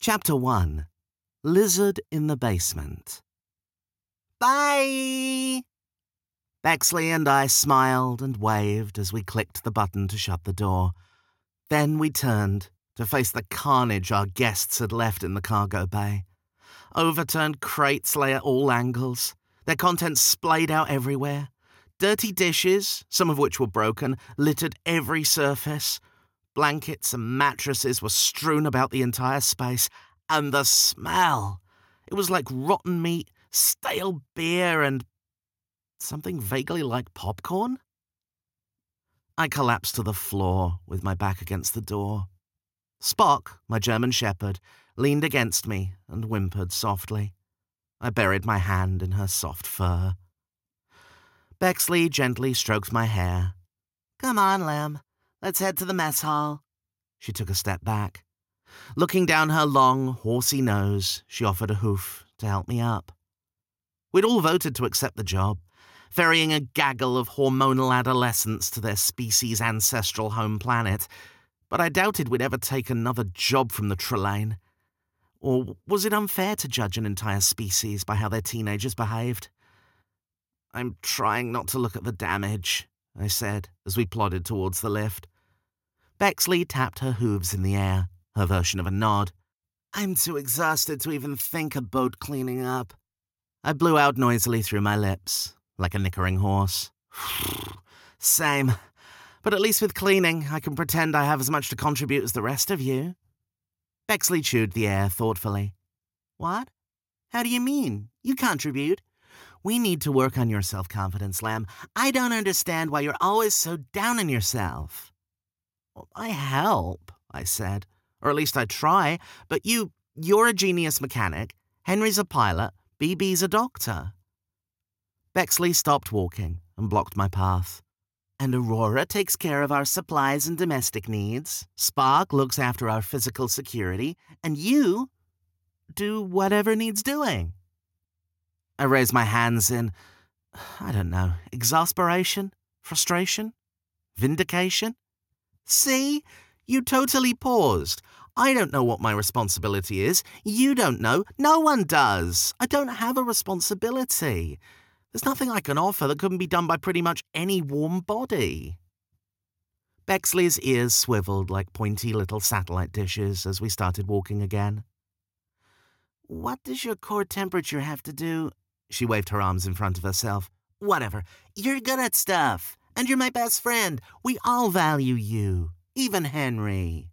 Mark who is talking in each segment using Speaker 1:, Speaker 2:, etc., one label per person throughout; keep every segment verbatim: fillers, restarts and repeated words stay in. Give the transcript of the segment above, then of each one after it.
Speaker 1: Chapter one. Lizard in the Basement. Bye! Bexley and I smiled and waved as we clicked the button to shut the door. Then we turned to face the carnage our guests had left in the cargo bay. Overturned crates lay at all angles, their contents splayed out everywhere. Dirty dishes, some of which were broken, littered every surface. Blankets and mattresses were strewn about the entire space, and the smell! It was like rotten meat, stale beer, and something vaguely like popcorn. I collapsed to the floor with my back against the door. Spock, my German shepherd, leaned against me and whimpered softly. I buried my hand in her soft fur. Bexley gently stroked my hair. "Come on, Lem. Let's head to the mess hall." She took a step back. Looking down her long, horsey nose, she offered a hoof to help me up. We'd all voted to accept the job, ferrying a gaggle of hormonal adolescents to their species' ancestral home planet, but I doubted we'd ever take another job from the Trelane. Or was it unfair to judge an entire species by how their teenagers behaved? "I'm trying not to look at the damage," I said as we plodded towards the lift. Bexley tapped her hooves in the air, her version of a nod. "I'm too exhausted to even think about cleaning up." I blew out noisily through my lips, like a nickering horse. "Same. But at least with cleaning, I can pretend I have as much to contribute as the rest of you." Bexley chewed the air thoughtfully. "What? How do you mean? You contribute? We need to work on your self-confidence, Lamb. I don't understand why you're always so down on yourself." "Well, I help," I said. "Or at least I try. But you, you're a genius mechanic. Henry's a pilot. B B's a doctor." Bexley stopped walking and blocked my path. "And Aurora takes care of our supplies and domestic needs. Spock looks after our physical security. And you do whatever needs doing." I raised my hands in, I don't know, exasperation? Frustration? Vindication? "See? You totally paused. I don't know what my responsibility is. You don't know. No one does. I don't have a responsibility. There's nothing I can offer that couldn't be done by pretty much any warm body." Bexley's ears swiveled like pointy little satellite dishes as we started walking again. "What does your core temperature have to do?" She waved her arms in front of herself. "Whatever. You're good at stuff. And you're my best friend. We all value you. Even Henry."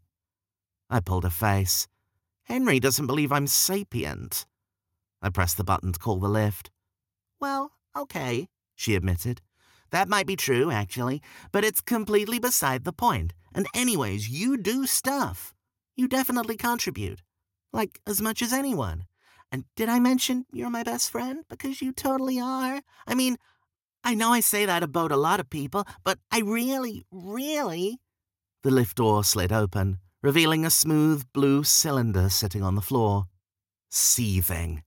Speaker 1: I pulled a face. "Henry doesn't believe I'm sapient." I pressed the button to call the lift. "Well, okay," she admitted. "That might be true, actually, but it's completely beside the point. And anyways, you do stuff. You definitely contribute. Like, as much as anyone. And did I mention you're my best friend? Because you totally are. I mean, I know I say that about a lot of people, but I really, really..." The lift door slid open, revealing a smooth blue cylinder sitting on the floor. Seething.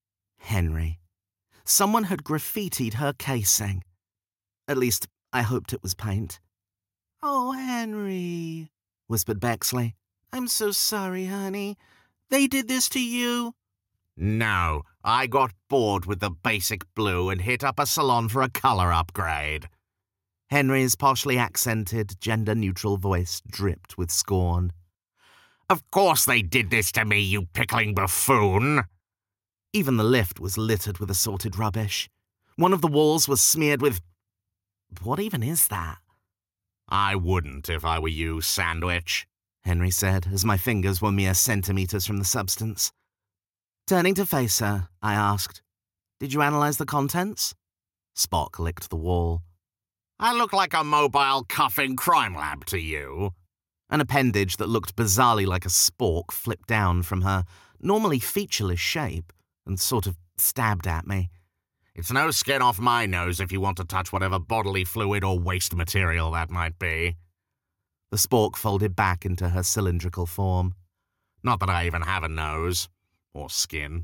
Speaker 1: Henry. Someone had graffitied her casing. At least, I hoped it was paint. "Oh, Henry," whispered Bexley. "I'm so sorry, honey. They did this to you?"
Speaker 2: "No, I got bored with the basic blue and hit up a salon for a color upgrade."
Speaker 1: Henry's poshly accented, gender-neutral voice dripped with scorn.
Speaker 2: "Of course they did this to me, you pickling buffoon."
Speaker 1: Even the lift was littered with assorted rubbish. One of the walls was smeared with... What even is that?
Speaker 2: "I wouldn't if I were you, Sandwich,"
Speaker 1: Henry said, as my fingers were mere centimeters from the substance. Turning to face her, I asked, "Did you analyze the contents?" Spock licked the wall.
Speaker 2: "I look like a mobile cuffing crime lab to you."
Speaker 1: An appendage that looked bizarrely like a spork flipped down from her normally featureless shape and sort of stabbed at me.
Speaker 2: "It's no skin off my nose if you want to touch whatever bodily fluid or waste material that might be."
Speaker 1: The spork folded back into her cylindrical form.
Speaker 2: "Not that I even have a nose. Or skin."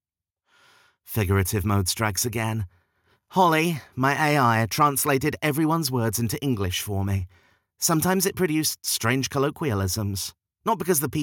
Speaker 1: Figurative mode strikes again. Holly, my A I, translated everyone's words into English for me. Sometimes it produced strange colloquialisms. Not because the people